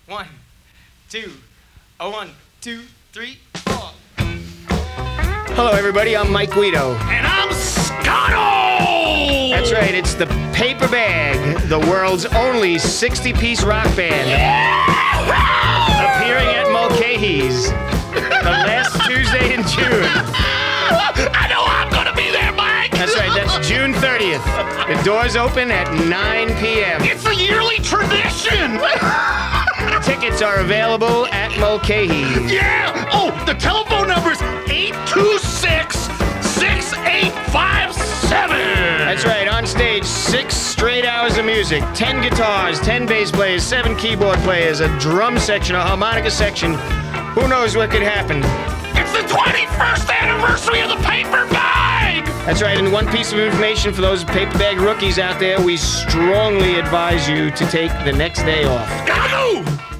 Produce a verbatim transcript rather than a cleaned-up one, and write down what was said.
One, two, a one, two, three, four. Hello, everybody. I'm Mike Guido. And I'm Scotto! That's right. It's the Paper Bag, the world's only sixty-piece rock band. Yeah! Appearing at Mulcahy's the last Tuesday in June. I know I'm gonna be there, Mike! That's right. That's June thirtieth. The doors open at nine p.m. It's a yearly tradition! Tickets are available at Mulcahy's. Yeah! Oh, the telephone number's eight two six, six eight five seven! That's right, on stage, six straight hours of music, ten guitars, ten bass players, seven keyboard players, a drum section, a harmonica section. Who knows what could happen? It's the twenty-first anniversary of the Paper Bag! That's right, and one piece of information for those Paper Bag rookies out there, we strongly advise you to take the next day off. Gotta go!